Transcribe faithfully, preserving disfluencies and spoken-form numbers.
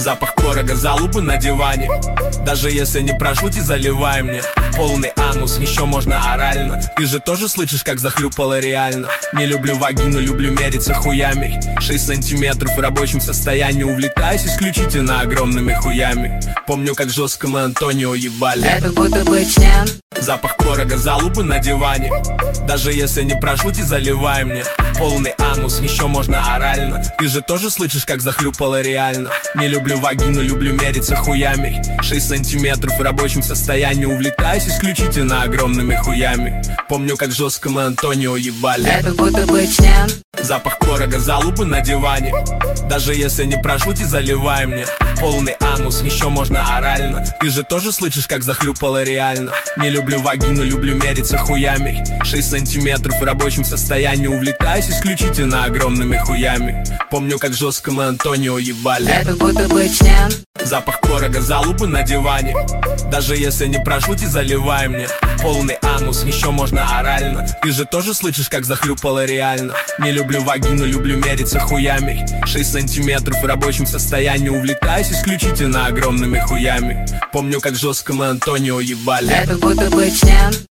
Запах творога, залупы на диване. Даже если не прошлуть и заливай мне. Полный анус, еще можно орально. Ты же тоже слышишь, как захлюпало реально. Не люблю вагину, люблю мериться хуями. Шесть сантиметров в рабочем состоянии. Увлекаюсь исключительно огромными хуями. Помню, как жестко мы Антонио ебали. Это будто бы член. Запах творога, залупы на диване. Даже если не прошлуть и заливай мне. Полный анус, еще можно орально. Ты же тоже слышишь, как захлюпало реально. Не люблю вагину, люблю мериться хуями. Шесть сантиметров в рабочем состоянии. Увлекаюсь исключительно огромными хуями. Помню, как жестко мы Антонио ебали. Это будто бы член. Запах творога, залупы на диване. Даже если не прошлуть и заливай мне. Полный анус, еще можно орально. Ты же тоже слышишь, как захлюпало реально. Не люблю вагину, люблю мериться хуями. Шесть сантиметров в рабочем состоянии. Увлекаюсь исключительно огромными хуями. Помню, как жестко мы Антонио ебали. Это будто бы член. Запах творога, залупы на диване. Даже если не прошлуть и заливай мне. Полный анус, еще можно орально. Ты же тоже слышишь, как захлюпало реально. Не люблю вагину, люблю мериться хуями. Шесть сантиметров в рабочем состоянии. Увлекаюсь исключительно огромными хуями. Помню, как жестко мы Антонио ебали. Это будто бы член.